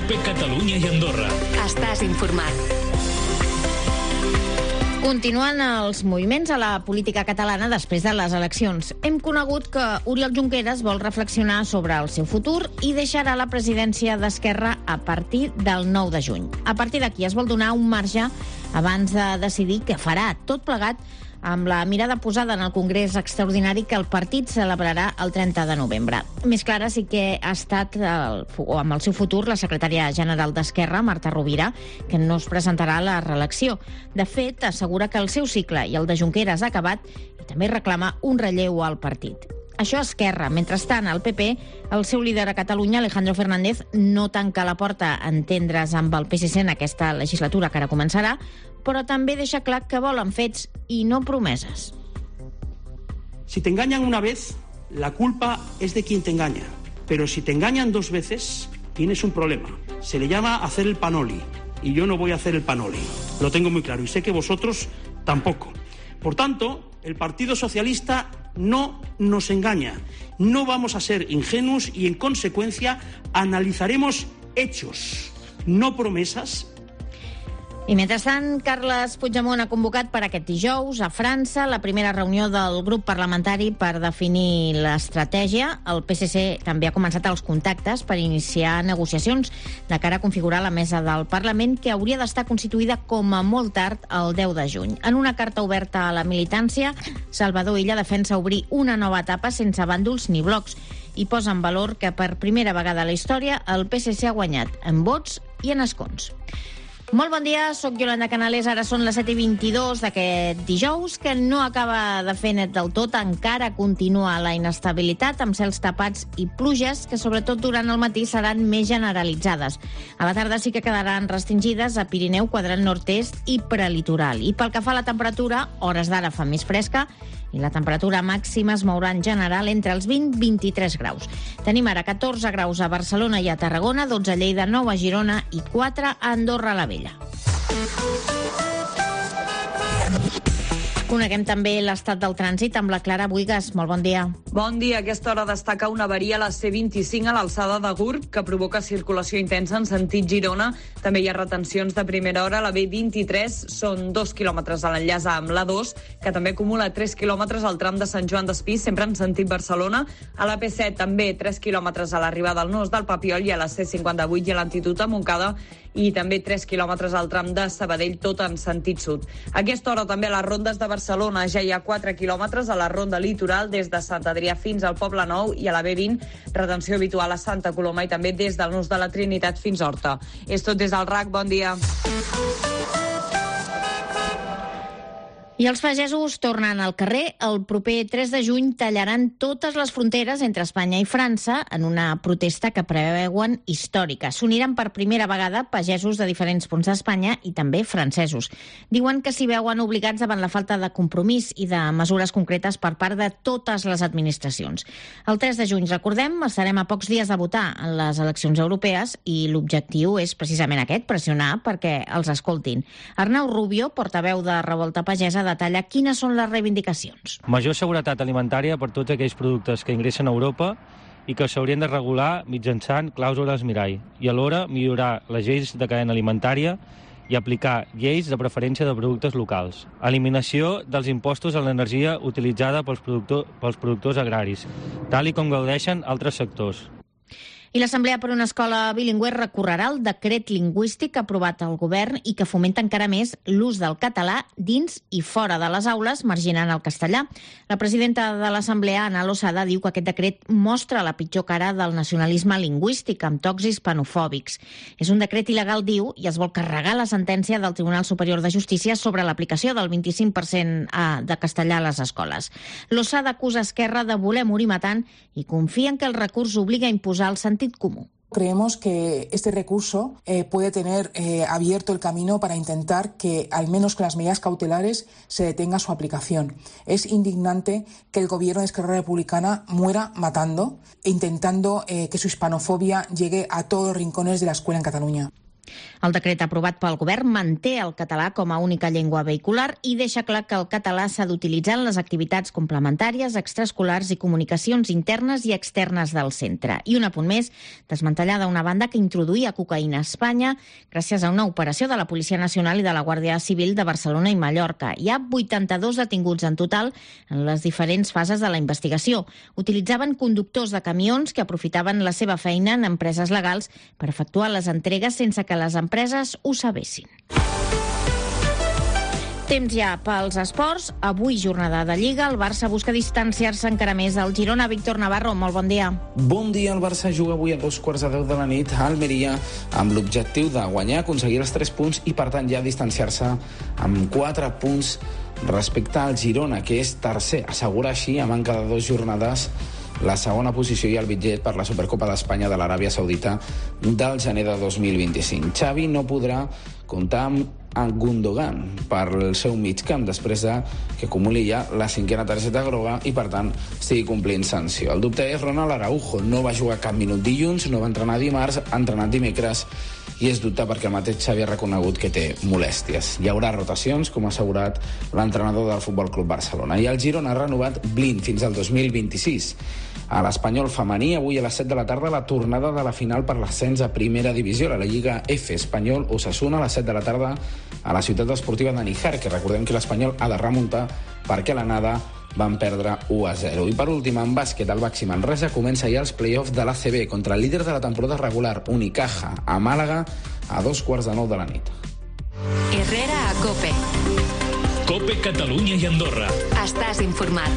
COPE Catalunya i Andorra. Estàs informat. Continuen els moviments a la política catalana després de les eleccions. Hem conegut que Oriol Junqueras vol reflexionar sobre el seu futur i deixarà la presidència d'Esquerra a partir del 9 de juny. A partir d'aquí es vol donar un marge abans de decidir què farà, tot plegat amb la mirada posada en el Congrés Extraordinari que el partit celebrarà el 30 de novembre. Més clara sí que ha estat amb el seu futur la secretària general d'Esquerra, Marta Rovira, que no es presentarà a la reelecció. De fet, assegura que el seu cicle i el de Junqueras ha acabat i també reclama un relleu al partit. Això a Esquerra. Mentrestant, el PP, el seu líder a Catalunya, Alejandro Fernández, no tanca la porta a entendre's amb el PSC en aquesta legislatura que ara començarà, però també deixa clar que volen fets i no promeses. Si te engañan una vez, la culpa es de quien te engaña. Pero si te engañan 2 veces, tienes un problema. Se le llama hacer el panoli. Y yo no voy a hacer el panoli. Lo tengo muy claro y sé que vosotros tampoco. Por tanto, el Partido Socialista no nos engaña. No vamos a ser ingenuos y, en consecuencia, analizaremos hechos, no promesas. I mentrestant, Carles Puigdemont ha convocat per aquest dijous a França la primera reunió del grup parlamentari per definir l'estratègia. El PSC també ha començat els contactes per iniciar negociacions de cara a configurar la mesa del Parlament, que hauria d'estar constituïda com a molt tard el 10 de juny. En una carta oberta a la militància, Salvador Illa defensa obrir una nova etapa sense bàndols ni blocs i posa en valor que per primera vegada a la història el PSC ha guanyat en vots i en escons. Molt bon dia, sóc Yolanda Canales, ara són les 7:22 d'aquest dijous, que no acaba de fer net del tot, encara continua la inestabilitat amb cels tapats i pluges que sobretot durant el matí seran més generalitzades. A la tarda sí que quedaran restringides a Pirineu, quadrant nord-est i prelitoral. I pel que fa a la temperatura, hores d'ara fa més fresca i la temperatura màxima es mourà en general entre els 20 i 23 graus. Tenim ara 14 graus a Barcelona i a Tarragona, 12 a Lleida, 9 a Girona i 4 a Andorra la Vella. Coneguem també l'estat del trànsit amb la Clara Buigas. Molt bon dia. Bon dia. A aquesta hora destaca una avaria a la C25 a l'alçada de Gurb que provoca circulació intensa en sentit Girona. També hi ha retencions de primera hora. A la B23 són 2 quilòmetres a l'enllaç amb l'A2, que també acumula 3 quilòmetres al tram de Sant Joan d'Espí, sempre en sentit Barcelona. A la P7 també 3 quilòmetres a l'arribada al Nus del Papiol i a la C58 i a l'Antitud a Montcada i també 3 quilòmetres al tram de Sabadell, tot en sentit sud. A aquesta hora també a les rondes de Barcelona ja hi ha 4 quilòmetres a la ronda litoral des de Sant Adrià fins al Poble Nou i a la B20 retenció habitual a Santa Coloma i també des del Nus de la Trinitat fins a Horta. És tot des del RAC, bon dia. I els pagesos tornen al carrer. El proper 3 de juny tallaran totes les fronteres entre Espanya i França en una protesta que preveuen històrica. S'uniran per primera vegada pagesos de diferents punts d'Espanya i també francesos. Diuen que s'hi veuen obligats davant la falta de compromís i de mesures concretes per part de totes les administracions. El 3 de juny, recordem, estarem a pocs dies de votar en les eleccions europees i l'objectiu és precisament aquest, pressionar perquè els escoltin. Arnau Rubio, portaveu de Revolta Pagesa, detalla quines són les reivindicacions. Major seguretat alimentària per tots aquells productes que ingressen a Europa i que s'haurien de regular mitjançant clàusules mirall i alhora millorar les lleis de cadena alimentària i aplicar lleis de preferència de productes locals. Eliminació dels impostos a l'energia utilitzada pels productors agraris, tal i com gaudeixen altres sectors. I l'Assemblea per una Escola Bilingüe recorrerà el decret lingüístic aprovat al govern i que fomenta encara més l'ús del català dins i fora de les aules, marginant el castellà. La presidenta de l'Assemblea, Ana Losada, diu que aquest decret mostra la pitjor cara del nacionalisme lingüístic amb tocs hispanofòbics. És un decret il·legal, diu, i es vol carregar la sentència del Tribunal Superior de Justícia sobre l'aplicació del 25% de castellà a les escoles. Losada acusa Esquerra de voler morir matant i confia en que el recurs obliga a imposar el sentit común. Creemos que este recurso puede tener abierto el camino para intentar que, al menos con las medidas cautelares, se detenga su aplicación. Es indignante que el gobierno de Esquerra Republicana muera matando e intentando que su hispanofobia llegue a todos los rincones de la escuela en Cataluña. El decret aprovat pel govern manté el català com a única llengua vehicular i deixa clar que el català s'ha d'utilitzar en les activitats complementàries, extraescolars i comunicacions internes i externes del centre. I un apunt més, desmantellada una banda que introduïa cocaïna a Espanya gràcies a una operació de la Policia Nacional i de la Guàrdia Civil de Barcelona i Mallorca. Hi ha 82 detinguts en total en les diferents fases de la investigació. Utilitzaven conductors de camions que aprofitaven la seva feina en empreses legals per efectuar les entregues sense que les empreses ho sabessin. Temps ja pels esports. Avui, jornada de Lliga. El Barça busca distanciar-se encara més del Girona. Víctor Navarro, molt bon dia. Bon dia. El Barça juga avui a 9:15 de la nit a Almeria amb l'objectiu de guanyar, aconseguir els 3 punts i, per tant, ja distanciar-se amb 4 punts respecte al Girona, que és tercer. Assegura així, a manca de 2 jornades, la segona posició i el bitllet per la Supercopa d'Espanya de l'Aràbia Saudita del gener de 2025. Xavi no podrà comptar amb Gundogan per el seu mig camp després de que acumuli ja la 5a targeta groga i, per tant, estigui complint sanció. El dubte és Ronald Araujo. No va jugar cap minut dilluns, no va entrenar dimarts, ha entrenat dimecres i és dubte perquè el mateix Xavi ha reconegut que té molèsties. Hi haurà rotacions, com ha assegurat l'entrenador del Futbol Club Barcelona. I el Girona ha renovat blind fins al 2026. A l'Espanyol femení, avui a les 7 de la tarda, la tornada de la final per l'ascens a Primera Divisió, a la Lliga F. Espanyol Osasuna a les 7 de la tarda a la ciutat esportiva de Níjar, que recordem que l'Espanyol ha de remuntar perquè a l'anada van perdre 1-0. I per últim, en bàsquet, el Baxi Manresa comença ja els play-offs de l'ACB contra el líder de la temporada regular, Unicaja, a Màlaga, a 9:15 de la nit. Herrera a COPE. COPE Catalunya y Andorra. Estás informat.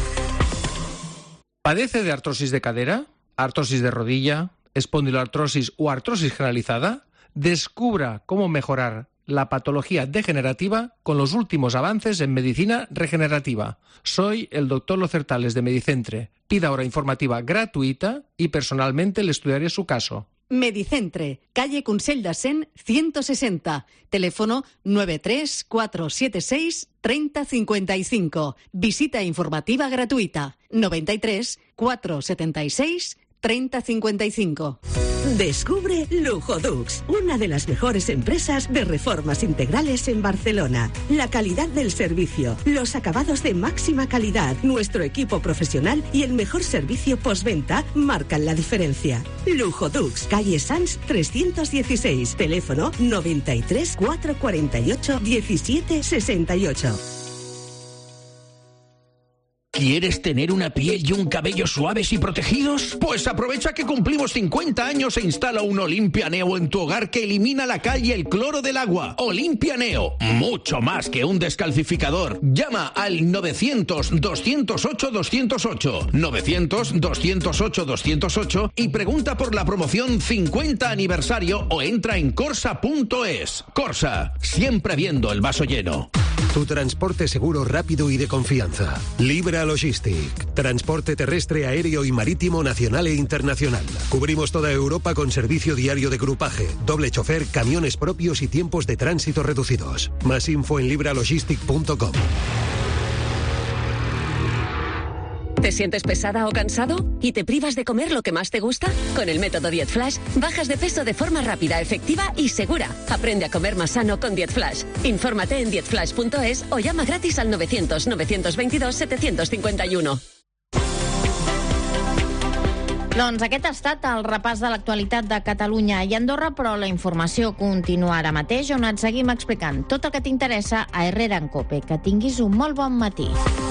¿Padece de artrosis de cadera, artrosis de rodilla, espondiloartrosis o artrosis generalizada? Descubra cómo mejorar la patología degenerativa con los últimos avances en medicina regenerativa. Soy el doctor Locertales de Medicentre. Pida hora informativa gratuita y personalmente le estudiaré su caso. Medicentre, calle Consell de Cent 160, teléfono 93 476 3055. Visita informativa gratuita 93 476 3055. Descubre Lujodux, una de las mejores empresas de reformas integrales en Barcelona. La calidad del servicio, los acabados de máxima calidad, nuestro equipo profesional y el mejor servicio postventa marcan la diferencia. Lujodux, calle Sans 316, teléfono 93 448 1768. ¿Quieres tener una piel y un cabello suaves y protegidos? Pues aprovecha que cumplimos 50 años e instala un Olimpia Neo en tu hogar que elimina la cal y el cloro del agua. Olimpia Neo, mucho más que un descalcificador. Llama al 900-208-208, 900-208-208 y pregunta por la promoción 50 aniversario o entra en corsa.es. Corsa, siempre viendo el vaso lleno. Tu transporte seguro, rápido y de confianza. Libra Logistic. Transporte terrestre, aéreo y marítimo nacional e internacional. Cubrimos toda Europa con servicio diario de grupaje, doble chofer, camiones propios y tiempos de tránsito reducidos. Más info en libralogistic.com. ¿Te sientes pesada o cansado? ¿Y te privas de comer lo que más te gusta? Con el método Diet Flash, bajas de peso de forma rápida, efectiva y segura. Aprende a comer más sano con Diet Flash. Infórmate en dietflash.es o llama gratis al 900-922-751. Doncs aquest ha estat el repàs de l'actualitat de Catalunya i Andorra, però la informació continua ara mateix, on et seguim explicant tot el que t'interessa a Herrera en COPE. Que tinguis un molt bon matí.